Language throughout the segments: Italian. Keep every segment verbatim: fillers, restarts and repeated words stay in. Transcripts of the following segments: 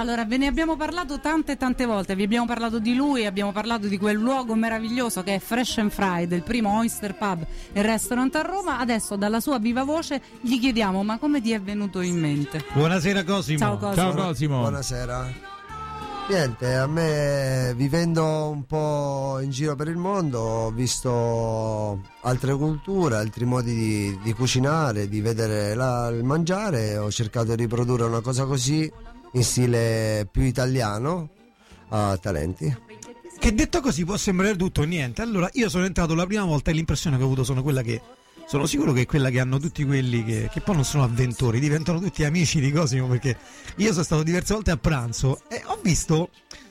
Allora, ve ne abbiamo parlato tante tante volte, vi abbiamo parlato di lui, abbiamo parlato di quel luogo meraviglioso che è Fresh and Fried, il primo oyster pub e restaurant a Roma. Adesso dalla sua viva voce gli chiediamo: ma come ti è venuto in mente? Buonasera Cosimo. Ciao Cosimo. Ciao Cosimo. Buonasera. Niente, a me, vivendo un po' in giro per il mondo, ho visto altre culture, altri modi di, di cucinare, di vedere la, il mangiare. Ho cercato di riprodurre una cosa così in stile più italiano a Talenti. Che detto così può sembrare tutto niente. Allora, io sono entrato la prima volta e l'impressione che ho avuto sono quella che sono sicuro che è quella che hanno tutti quelli che, che poi non sono avventori, diventano tutti amici di Cosimo, perché io sono stato diverse volte a pranzo e ho visto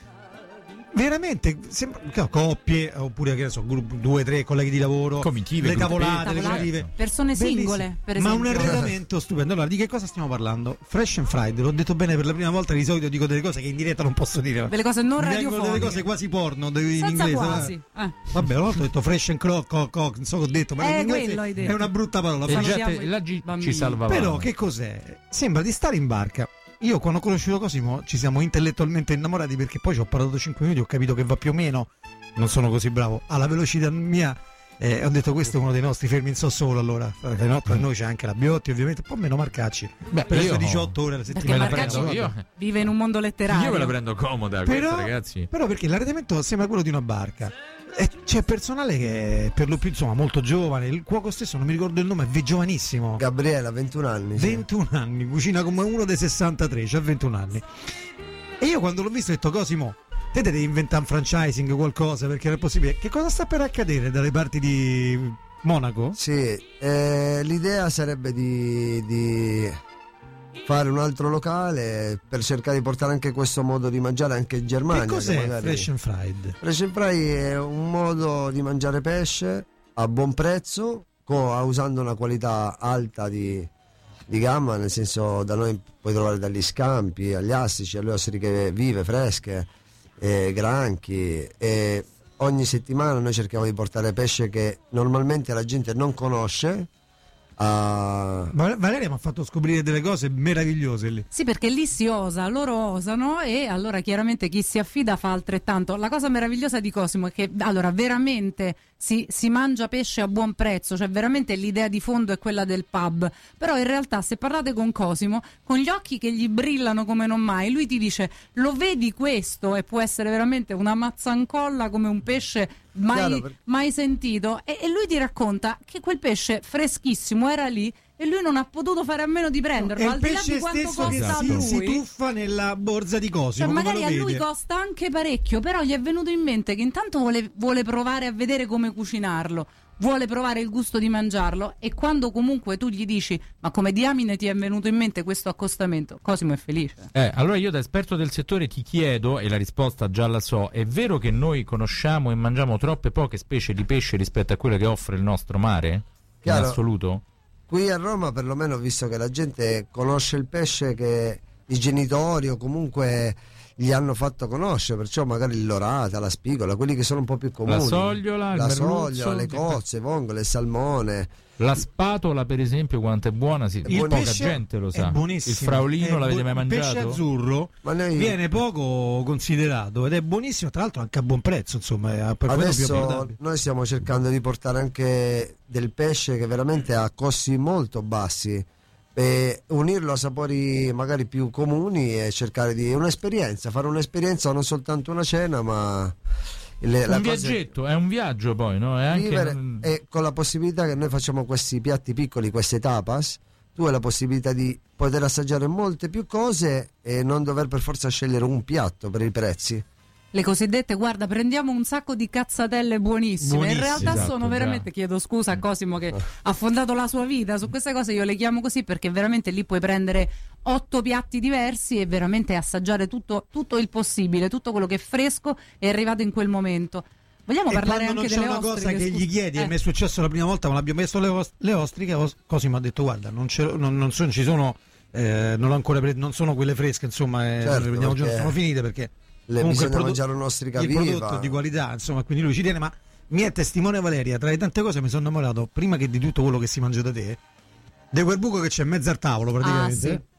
veramente sembra, coppie oppure che ne so, due, tre colleghi di lavoro, comitive, le tavolate, tavolate, le comitive, persone singole, per esempio. Ma un arredamento stupendo. Allora, di che cosa stiamo parlando? Fresh and Fried, l'ho detto bene per la prima volta, di solito dico delle cose che in diretta non posso dire. Delle cose non radiofoniche. Delle cose quasi porno in Senza inglese. quasi. Eh. Vabbè, una volta ho detto fresh and crock, co, co, non so che ho detto, ma Eh, in inglese quello hai detto. è una brutta parola. E Fa- già siamo te- la G bambini. ci salvava. Però che cos'è? Sembra di stare in barca. Io quando ho conosciuto Cosimo ci siamo intellettualmente innamorati, perché poi ci ho parlato cinque minuti, ho capito che va più o meno, non sono così bravo, alla velocità mia, eh, ho detto questo è uno dei nostri fermi in solo. Allora no, tra noi c'è anche la Biotti, ovviamente, un po' meno Marcacci. Beh, per io- diciotto ore alla Perché settimana. me la Marcacci prendo io. vive in un mondo letterario. Io me la prendo comoda Però, questa, ragazzi. però perché l'arredamento sembra quello di una barca. E c'è personale che è per lo più insomma molto giovane. Il cuoco stesso non mi ricordo il nome, è giovanissimo. Gabriela, ventuno anni. Sì. ventuno anni, cucina come uno dei sessantatré, c'ha ventuno anni. E io quando l'ho visto ho detto: Cosimo, te devi inventare un franchising, qualcosa, perché non è possibile. Che cosa sta per accadere dalle parti di Monaco? Sì, eh, l'idea sarebbe di, di fare un altro locale per cercare di portare anche questo modo di mangiare anche in Germania. Che cos'è magari... Fresh and Fried? Fresh and Fry è un modo di mangiare pesce a buon prezzo, co- usando una qualità alta di, di gamma, nel senso, da noi puoi trovare dagli scampi agli astici, alle ostriche vive, fresche, eh, granchi, e ogni settimana noi cerchiamo di portare pesce che normalmente la gente non conosce. A... Val- Valeria mi ha fatto scoprire delle cose meravigliose lì. Sì, perché lì si osa, loro osano, e allora chiaramente chi si affida fa altrettanto. La cosa meravigliosa di Cosimo è che allora veramente si, si mangia pesce a buon prezzo, cioè veramente l'idea di fondo è quella del pub, però in realtà se parlate con Cosimo, con gli occhi che gli brillano come non mai, lui ti dice: lo vedi questo? E può essere veramente una mazzancolla come un pesce mai, Chiaro, per... mai sentito, e, e lui ti racconta che quel pesce freschissimo era lì e lui non ha potuto fare a meno di prenderlo, È al il di là pesce di quanto stesso che costa a si, lui. si tuffa nella borsa di Cosimo, Cioè, come magari lo a lui vede. costa anche parecchio, però gli è venuto in mente che intanto vuole, vuole provare a vedere come cucinarlo, vuole provare il gusto di mangiarlo, e quando comunque tu gli dici: ma come diamine ti è venuto in mente questo accostamento, Cosimo è felice. Eh, allora io da esperto del settore ti chiedo, e la risposta già la so: è vero che noi conosciamo e mangiamo troppe poche specie di pesce rispetto a quelle che offre il nostro mare? Chiaro. In assoluto? Qui a Roma perlomeno ho visto che la gente conosce il pesce che i genitori o comunque gli hanno fatto conoscere, perciò magari l'orata, la spigola, quelli che sono un po' più comuni, La sogliola, il la merluzzo, sogliola, le cozze, vongole, il salmone. La spatola, per esempio, quanto è buona, sì, Il poca pesce gente lo sa. è buonissimo. Il fraulino È l'avete bu- mai il pesce mangiato? azzurro Ma noi viene poco considerato ed è buonissimo, tra l'altro anche a buon prezzo, insomma, è per quello più adesso abbordabile. noi stiamo cercando di portare anche del pesce che veramente ha costi molto bassi, e unirlo a sapori magari più comuni e cercare di un'esperienza, fare un'esperienza, non soltanto una cena, ma le, la Un cosa- viaggetto, è un viaggio poi, no? È anche vivere, un- e con la possibilità che noi facciamo questi piatti piccoli, queste tapas, tu hai la possibilità di poter assaggiare molte più cose e non dover per forza scegliere un piatto per i prezzi. Le cosiddette, guarda, prendiamo un sacco di cazzatelle buonissime. Buonissime, In realtà esatto, sono veramente, già. chiedo scusa a Cosimo che ha fondato la sua vita su queste cose, io le chiamo così perché veramente lì puoi prendere otto piatti diversi e veramente assaggiare tutto, tutto il possibile, tutto quello che è fresco è arrivato in quel momento. Vogliamo E parlare quando anche non c'è delle una cosa ostriche, che scusa. gli chiedi, Eh. e mi è successo la prima volta quando abbiamo messo le, os- le ostriche, Os- Cosimo ha detto: guarda, non, ce- non, non sono, ci sono, eh, non, ho ancora pre- non sono quelle fresche, insomma, eh, Certo, le prendiamo già, perché sono finite perché Le comunque bisogna il prodo- mangiare un'ostrica il viva. prodotto è di qualità, insomma, quindi lui ci tiene. Ma mi è testimone Valeria, tra le tante cose mi sono innamorato, prima che di tutto quello che si mangia da te, di quel buco che c'è in mezzo al tavolo praticamente, Ah, sì.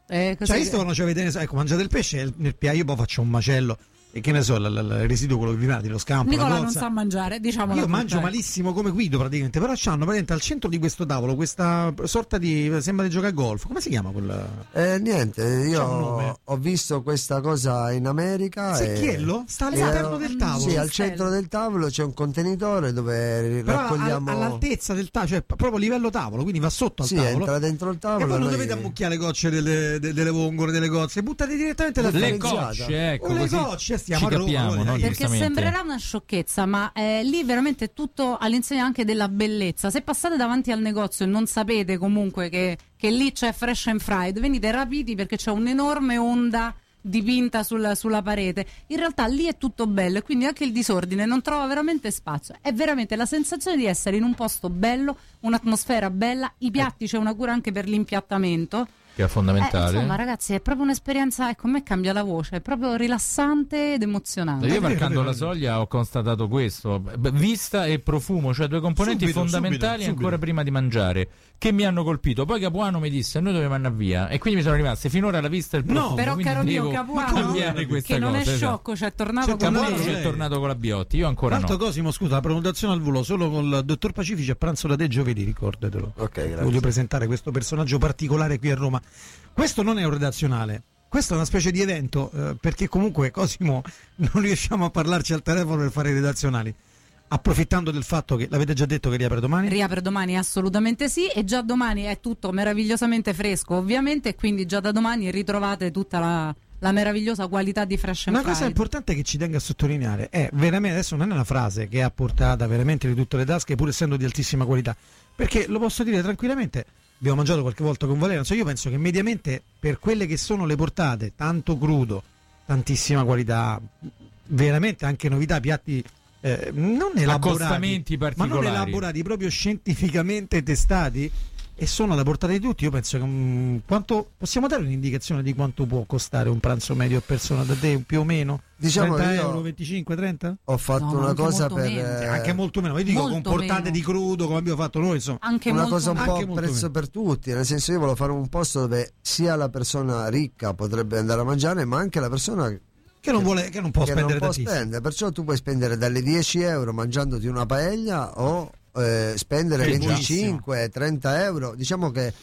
Eh, così Cioè, visto quando ci avete, ecco, mangiate il pesce nel piatto, io poi faccio un macello. E che ne so, l- l- il residuo, quello che vi rimane, lo scampo. Nicola la non cozza. sa mangiare, diciamo. Io mangio malissimo come Guido praticamente, però c'hanno praticamente al centro di questo tavolo questa sorta di, sembra di giocare a golf, come si chiama quella? Eh, niente, io C'ha un nome. ho visto questa cosa in America. Secchiello? e- Sta all'interno eh, del tavolo. Sì, al centro del tavolo c'è un contenitore dove Però raccogliamo. all- all'altezza del tavolo, cioè proprio livello tavolo, quindi va sotto al Sì, tavolo. entra dentro il E tavolo. poi non noi- dovete ammucchiare le gocce delle, de- delle vongole, delle cozze, buttate direttamente da Le Differenziata. cocce, ecco, O le così cocce, stiamo ci a Roma, capiamo, allora, no? Perché Giustamente. sembrerà una sciocchezza, ma eh, lì veramente è tutto all'insegna anche della bellezza. Se passate davanti al negozio e non sapete comunque che, che lì c'è Fresh and Fried, venite rapiti perché c'è un'enorme onda dipinta sul- sulla parete. In realtà lì è tutto bello e quindi anche il disordine non trova veramente spazio. È veramente la sensazione di essere in un posto bello, un'atmosfera bella, i piatti, c'è una cura anche per l'impiattamento. che è Eh, fondamentale. insomma, ragazzi, è proprio un'esperienza, ecco, a me cambia la voce, è proprio rilassante ed emozionante. Io È vero, varcando è la vero. soglia ho constatato questo: B- vista e profumo, cioè due componenti Subito, fondamentali subito, ancora subito. prima di mangiare, che mi hanno colpito. Poi Capuano mi disse noi dobbiamo andare via, e quindi mi sono rimaste finora la vista e il No, profumo. Però, quindi caro mio devo Capuano, cambiare questa che non cosa, è esatto. sciocco, c'è tornato C'è con tornato Capuano lei. ci è tornato con la Biotti, io ancora Tanto no. Cosimo, scusa, la prenotazione al volo solo con il dottor Pacifici a pranzo da te giovedì, ricordatelo. Ok, grazie. Voglio presentare questo personaggio particolare qui a Roma. Questo non è un redazionale, questo è una specie di evento, eh, perché comunque Cosimo non riusciamo a parlarci al telefono per fare i redazionali. Approfittando del fatto che l'avete già detto che riapre domani. Riapre domani, assolutamente sì, e già domani è tutto meravigliosamente fresco, ovviamente, e quindi già da domani ritrovate tutta la, la meravigliosa qualità di Fresh and Una cosa Fried. importante che ci tengo a sottolineare è veramente, adesso non è una frase che è a portata veramente di tutte le tasche, pur essendo di altissima qualità, perché lo posso dire tranquillamente, abbiamo mangiato qualche volta con Valeria, non so, io penso che mediamente per quelle che sono le portate, tanto crudo, tantissima qualità, veramente anche novità, piatti eh, non elaborati, Accostamenti ma non particolari. elaborati, proprio scientificamente testati, e sono alla portata di tutti. Io penso che um, quanto possiamo dare un'indicazione di quanto può costare un pranzo medio a persona da te, più o meno? Diciamo trenta che io- euro, venticinque, trenta? Ho fatto No, ma una anche cosa molto per meno. eh, Anche molto meno, io dico molto con portate meno. di crudo come abbiamo fatto noi, insomma. Anche una molto cosa un Anche po' molto prezzo meno. per tutti, nel senso io volevo fare un posto dove sia la persona ricca potrebbe andare a mangiare, ma anche la persona Che non vuole, che non può che non spendere può tantissimo. spendere. Perciò tu puoi spendere dalle dieci euro mangiandoti una paella o eh, spendere Che è venticinque trenta euro. Diciamo che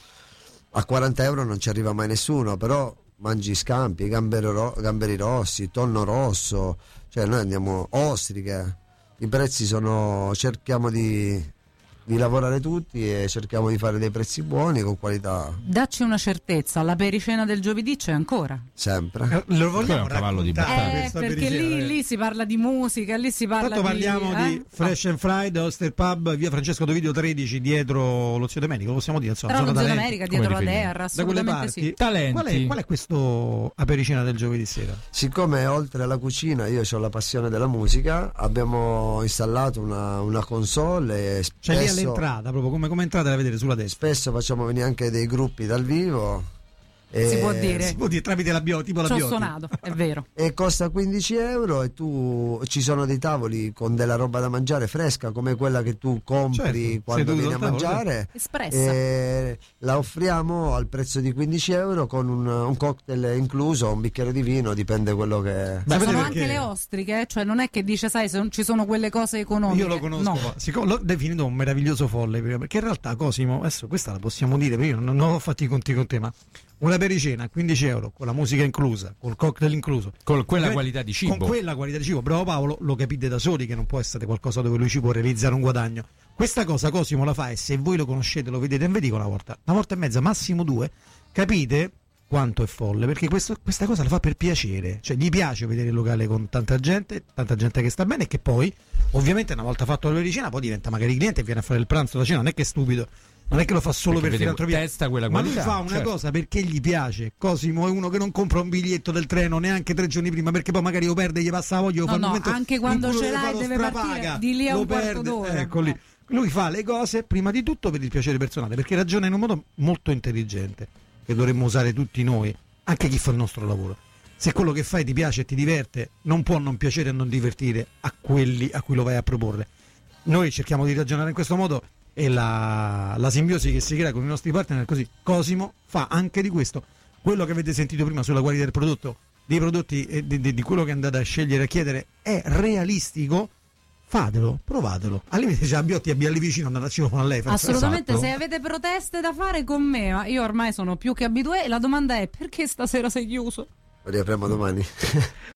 a quaranta euro non ci arriva mai nessuno, però mangi scampi, gamberi, ro- gamberi rossi, tonno rosso, cioè noi andiamo ostriche, i prezzi sono, cerchiamo di, di lavorare tutti e cerchiamo di fare dei prezzi buoni con qualità Dacci una certezza, la pericena del giovedì c'è ancora. sempre. Eh, Lo vogliamo Quello è un cavallo di raccontare battaglia. Eh, questa perché pericena, lì, eh? lì si parla di musica, lì si parla Tanto parliamo di, di eh? Fresh and Fried, Oster Pub, via Francesco Dovidio tredici, dietro lo Zio Domenico, lo possiamo dire, insomma, Tra lo zona Zio talenti. America, Come dietro la riferiamo? Terra, Da quelle assolutamente parti. sì. Talenti. Qual è, qual è questo apericena del giovedì sera? Siccome oltre alla cucina io ho la passione della musica, abbiamo installato una, una console e Cioè lì spesso, all'entrata, proprio come, come entrata la vedete sulla destra. spesso facciamo venire anche dei gruppi dal vivo. E, Si può dire. Si può dire tramite la bio, tipo la Ci ho Biotti. suonato, è vero. e costa quindici euro e tu ci sono dei tavoli con della roba da mangiare fresca come quella che tu compri Certo, quando seduto vieni a al tavolo, mangiare. Espressa. E la offriamo al prezzo di quindici euro con un, un cocktail incluso, un bicchiere di vino, dipende quello che. Ma Sapete sono perché? anche le ostriche, eh? Cioè non è che dice, sai, se non ci sono quelle cose economiche. Io lo conosco, No. ma siccome l'ho definito un meraviglioso folle, perché in realtà Cosimo, adesso questa la possiamo dire, perché io non, non ho fatto i conti con te, ma una pericena a quindici euro, con la musica inclusa, col cocktail incluso, Con quella Ovviamente, qualità di cibo. con quella qualità di cibo, bravo Paolo, lo capite da soli che non può essere qualcosa dove lui ci può realizzare un guadagno. Questa cosa Cosimo la fa, e se voi lo conoscete, lo vedete in vedico una volta, una volta e mezza, massimo due, capite quanto è folle, perché questo- questa cosa la fa per piacere, cioè gli piace vedere il locale con tanta gente, tanta gente che sta bene, e che poi ovviamente una volta fatto la pericena poi diventa magari cliente e viene a fare il pranzo, la cena, non è che è stupido, non è che lo fa solo Perché per vede- filantropia, testa quella ma lui qualità, fa una certo. cosa perché gli piace. Cosimo è uno che non compra un biglietto del treno neanche tre giorni prima, perché poi magari lo perde, gli passa la voglia, lo No, fa il no, momento anche in quando cui ce lo l'hai fa, lo deve strapaga, partire di lì a lo un quarto perde. d'ora. Ecco lì. Lui fa le cose prima di tutto per il piacere personale, perché ragiona in un modo molto intelligente, che dovremmo usare tutti noi, anche chi fa il nostro lavoro. Se quello che fai ti piace e ti diverte, non può non piacere e non divertire a quelli a cui lo vai a proporre. Noi cerchiamo di ragionare in questo modo, e la, la simbiosi che si crea con i nostri partner è così. Cosimo fa anche di questo quello che avete sentito prima sulla qualità del prodotto, dei prodotti e di, di, di quello che andate a scegliere e a chiedere è realistico, fatelo, provatelo. Al limite c'è Abbiotti, abbia lì vicino, andate a citofono a lei. Assolutamente, esatto. Se avete proteste da fare con me, ma io ormai sono più che abitué e la domanda è: perché stasera sei chiuso? Lo riapriamo domani.